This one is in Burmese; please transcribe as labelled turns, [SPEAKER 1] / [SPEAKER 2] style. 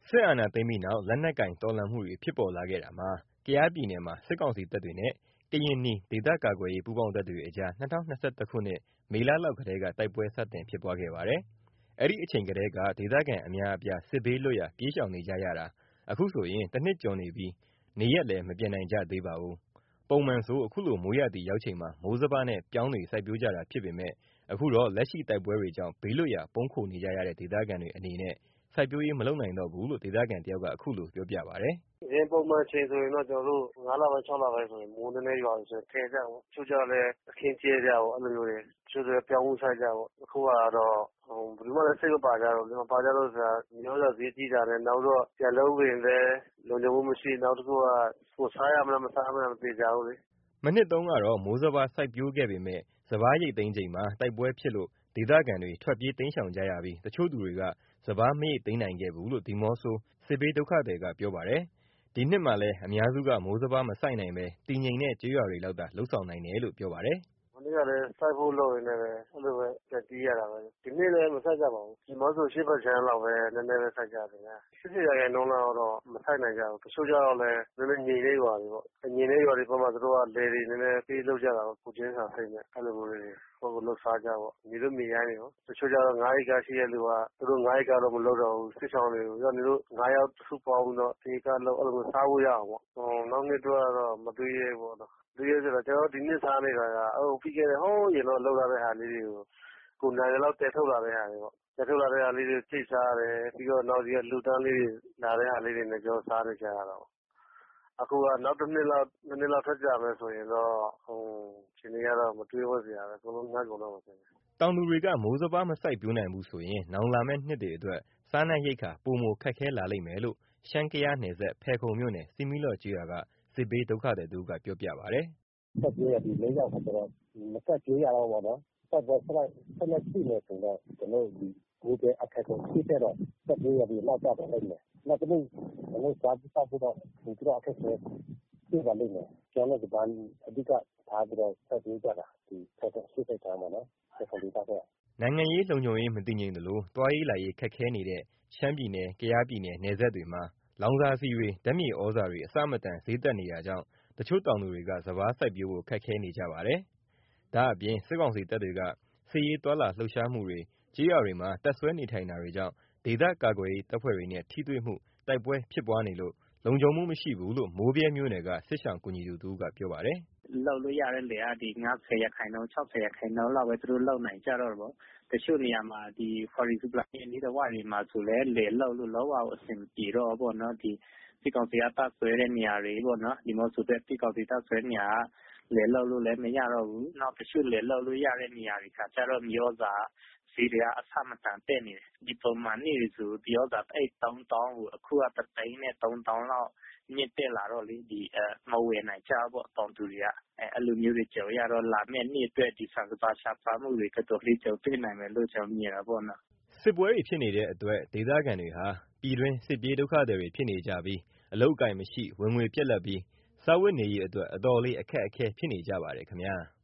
[SPEAKER 1] စစ်အာဏာသိမ်းပြီးနောက် လက်နက်ကိုင်တော်လှန်မှုတွေဖြစ်ပေါ်လာခဲ့တာမှာ ကယားပြည်နယ်မှာ စစ်ကောင်စီတပ်တွေနဲ့ ကရင်နီဒေသကာကွယ်ရေးပူးပေါင်းတပ်တွေအကြား ၂၀၂၁ ခုနှစ် မေလလောက်ကတည်းက တိုက်ပွဲစတင်ဖြစ်ပွားခဲ့ပါတယ်။ အဲဒီအချိန်ကတည်းက ဒေသခံအများအပြား စစ်ဘေးလွတ်ရာ ပြေးရှောင်နေကြရတာ အခုဆိုရင် ၁ နှစ်ကျော်နေပြီး နေရပ်လည်း မပြန်နိုင်ကြသေးပါဘူး။ ပုံမှန်ဆို အခုလို မိုးရာသီရောက်ချိန်မှာ မိုးစပါးနဲ့ ပြောင်းတွေစိုက်ပျိုးကြတာဖြစ်ပေမယ့် အခုတော့ လက်ရှိတိုက်ပွဲတွေကြောင့် ဘေးလွတ်ရာ ပုန်းခိုနေကြရတဲ့ ဒေသခံတွေအနေနဲ့ စိုက်ပျိုးရေးမလုပ်နိုင်တော့ဘူးလို့ ဒေသခံတယောက်က အခုလိုပြောပြပါတယ်။
[SPEAKER 2] “အရင်ပုံမှန်အချိန်ဆိုရင်တော့ ကျွန်တော်တို့ ၅ လပိုင်း ၆ လပိုင်းဆိုရင် မိုးနည်းနည်းရွာပြီဆိုရင် ထယ်ကြပေါ့။ တချို့ကျတော့လည်း အခင်းကျဲကြပေါ့ အဲ့လိုမျိုးတွေ။ တချို့ဆိုလည်း ပြောင်းဖူးစိုက်ကြပေါ့။ အခုကတော့ ဘယ်သူမှလည်းစိတ်မပါကြတော့ဘူးလေ။ ဘာကြောင့်လဲဆိုတော့ မြေဩဇာဈေးကြီးတာနဲ့ နောက်တော့ ပြန်လုပ်ရင်လည်း လုံခြုံမှုမရှိ။ နောက်တစ်ခုက ကိုယ်စားရမလား မစားရမလား မသေချာဘူးလေ။
[SPEAKER 1] ” မနှစ်တုန်းကတော့ မိုးစပါးစိုက်ပျိုးခဲ့ပေမယ့် စပါးရိတ်သိမ်းချိန်မှာ တိုက်ပွဲဖြစ်လို့ ဒေသခံတွေ ထွက်ပြေးတိမ်းရှောင်ကြရပြီး တချို့သူတွေက စပါးမရိတ်သိမ်းနိုင်ခဲ့ဘူးလို့ ဒီးမော့ဆို စစ်ဘေးဒုက္ခသည်က ပြောပါတယ်။ ဒီနှစ်မှာလည်း အများစုက မိုးစပါးမစိုက်နိုင်ဘဲ တည်ငြိမ်တဲ့ကျေးရွာတွေလောက်သာ လုပ်ဆောင်နိုင်တယ်လို့ ပြောပါတယ်။
[SPEAKER 2] “မနှစ်ကလည်း စိုက်ဖို့လုပ်ရင်းနဲ့ပဲ အဲ့လိုပဲ ပြန်ပြေးရတာပဲ။ ဒီနှစ်လည်းမစိုက်ကြပါဘူး။ ဒီးမော့ဆိုအရှေ့ဘက်ခြမ်းလောက်ပဲ နည်းနည်းပဲစိုက်ကြတယ်ဗျ။ ၈၀ ရာခိုင်နှုန်းလောက်တော့ မစိုက်နိုင်ကြဘူး။ တချို့ကျတော့လည်း နည်းနည်းငြိမ်တဲ့ရွာတွေပေါ့။ ငြိမ်တဲ့ရွာတွေဘက်မှာ သူတို့က လယ်တွေနည်းနည်းပေးလုပ်ကြတာပေါ့။ ကိုယ်ချင်းစာစိတ်နဲ့ အဲ့လိုမျိုးလေးတွေ ကိုယ့်ကိုယ်လုပ်စားကြပေါ့။ မြေလွတ်မြေရိုင်းတွေပေါ့။ တချို့ကျတော့ ၅ ဧကရှိတဲ့လူက သူတို့ ၅ ဧကတော့ မလုပ်တော့ဘူး။ စစ်ရှောင်တွေကို နင်တို့ ၅ ယောက်စုပေါင်းပြီးတော့ ၁ ဧကလုပ် အဲ့လိုမျိုးစားဖို့ရအောင်ပေါ့။ နောက်နှစ်အတွက်ကတော့ မတွေးရဲဘူးပေါ့နော်။ မတွေးရဲဘူးဆိုတာ ကျွန်တော်တို့ ဒီနှစ်စားနေတာက ပြီးခဲ့တဲ့ ဟိုးအရင်တုန်းကလုပ်ထားတဲ့ဟာလေးတွေကို ကိုယ်နိုင်သလောက်သယ်ထုတ်လာတဲ့ဟာတွေပေါ့။ သယ်ထုတ်လာတဲ့ဟာလေးတွေကို ကြိတ်စားတယ်။ ပြီးတော့ နောက်ဒီက လှူဒါန်းလေးတွေ လာတဲ့ဟာလေးတွေနဲ့ ကျွန်တော်တို့ စားနေကြရတာပေါ့။ အခုက နောက် ၁ နှစ်လောက် ၂ နှစ်လောက်ထပ်ကြာမယ်ဆိုရင်တော့ အခြေအနေကတော့ မတွေးဝံ့စရာပဲ အကုန်လုံးငတ်ကုန်တော့မယ်ထင်တယ်။
[SPEAKER 1] ” တောင်သူတွေက မိုးစပါးမစိုက်ပျိုးနိုင်ဘူးဆိုရင် နောင်လာမယ့်နှစ်တွေအတွက် စားနပ်ရိက္ခာ ပိုမိုခက်ခဲလာလိမ့်မယ်လို့ ရှမ်း-ကယားနယ်စပ် ဖယ်ခုံမြို့နယ် ဆီးမီးလော့ကျေးရွာက စစ်ဘေးဒုက္ခသည်တဦးက ပြောပြပါတယ်
[SPEAKER 3] ။ “စိုက်ပျိုးရာသီလည်းရောက်ခါကျတော့ မစိုက်ပျိုးရတော့ဘူးပေါ့နော်။ တိုက်ပွဲဆက်လက်ရှိနေမယ်ဆိုရင်တော့ ကျွန်တော်တို့ မိုးတွင်းအခက်အခဲရှိတဲ့တော့ စိုက်ပျိုးရာသီနောက်ကျပါလိမ့်မယ်။ နောက်တစ်နှစ် ကျွန်တော်တို့ စားဖို့တော့ ပိုပြီးတော့အခက်အခဲရှိပါလိမ့်မယ်။ ပြောင်းတဲ့စပါး အဓိကထားပြီးတော့ စိုက်ပျိုးကြတာ ဒီဖယ်ခုံအရှေ့ဘက်ခြမ်းပေါ့နော်။ ဖယ်ခုံဒေသဘက်။
[SPEAKER 1] ” နိုင်ငံရေးလုံခြုံရေးမတည်ငြိမ်သလို သွားရေးလာရေးခက်ခဲနေတဲ့ ရှမ်းပြည်နယ် ကယားပြည်နယ် နယ်စပ်တွေမှာ လောင်စာဆီတွေ ဓာတ်မြေဩဇာတွေ အဆမတန်ဈေးတက်နေတာကြောင့် တချို့တောင်သူတွေက စပါးစိုက်ပျိုးဖို့ ခက်ခဲနေကြပါတယ်။ ဒါ့အပြင် စစ်ကောင်စီတပ်တွေက စစ်ရေးသွားလာလှုပ်ရှားမှုတွေ ကျေးရွာတွေမှာ တပ်စွဲနေထိုင်တာတွေကြောင့် ဒေသကာကွယ်ရေးတပ်ဖွဲ့တွေနဲ့ ထိတွေ့မှု တိုက်ပွဲဖြစ်ပွားနေလို့ လုံခြုံမှုမရှိဘူးလို့ မိုးဗြဲမြို့နယ်က စစ်ရှောင်ကူညီသူတဦးက ပြောပါတယ်။
[SPEAKER 4] “လုပ်လို့ရတဲ့လယ်က ဒီ 50 ရာခိုင်နှုန်း 60 ရာခိုင်နှုန်းလောက်ပဲ သူတို့လုပ်နိုင်ကြတော့တယ်ပေါ့။ တချို့နေရာမှာ ဒီ ဖော်ရီဇူလာမြစ်အနီးတဝိုက်တွေမှာဆိုလည်း လယ်လုပ်လို့ လုံးဝကိုအဆင်မပြေတော့ဘူးပေါ့နော်။ ဒီစစ်ကောင်စီက တပ်စွဲတဲ့နေရာတွေပေါ့နော်။ ဒီးမော့ဆိုဘက် စစ်ကောင်စီတပ်စွဲတဲ့နေရာက လယ်လုပ်လို့လည်းမရတော့ဘူး။ နောက်တချို့လယ်လုပ်လို့ရတဲ့နေရာတွေခါကျတော့ မြေဩဇာဈေးတွေက အဆမတန်တက်နေတယ်။ ဒီပုံမှန်နေ့တွေဆို မြေဩဇာတအိတ် ၃ သောင်းကို အခုက ၁ သိန်းနဲ့ ၃ သောင်းလောက် မြင့်တက်လာတော့လေ မဝယ်နိုင်ကြဘူးပေါ့ တောင်သူတွေက။ အဲ့လိုမျိုးတွေကြုံရတော့ လာမယ့်နှစ်အတွက် ဒီဆန်စပါးရှားပါးမှုတွေ တော်တော်လေးကြုံတွေ့နိုင်မယ်လို့ ကျွန်တော်မြင်တာပေါ့နော်။
[SPEAKER 1] ” စစ်ပွဲတွေဖြစ်နေတဲ့အတွက် ဒေသခံတွေဟာ ပြည်တွင်းစစ်ပြေးဒုက္ခသည်တွေဖြစ်နေကြပြီး အလုပ်အကိုင်မရှိ ဝင်ငွေပြတ်လပ်ပြီး စားဝတ်နေရေးအတွက် အတော်လေးအခက်အခဲဖြစ်နေကြပါတယ်ခင်ဗျာ။